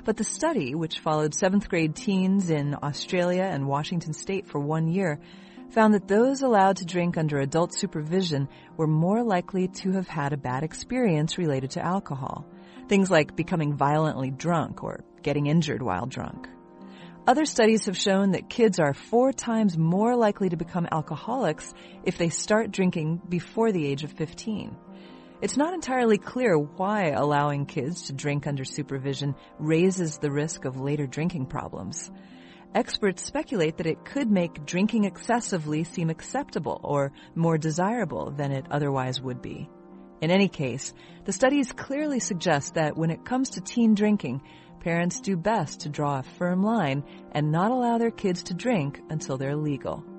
But the study, which followed seventh-grade teens in Australia and Washington State for 1 year, found that those allowed to drink under adult supervision were more likely to have had a bad experience related to alcohol. Things like becoming violently drunk or getting injured while drunk. Other studies have shown that kids are 4 times more likely to become alcoholics if they start drinking before the age of 15. It's not entirely clear why allowing kids to drink under supervision raises the risk of later drinking problems. Experts speculate that it could make drinking excessively seem acceptable or more desirable than it otherwise would be. In any case, the studies clearly suggest that when it comes to teen drinking, parents do best to draw a firm line and not allow their kids to drink until they're legal.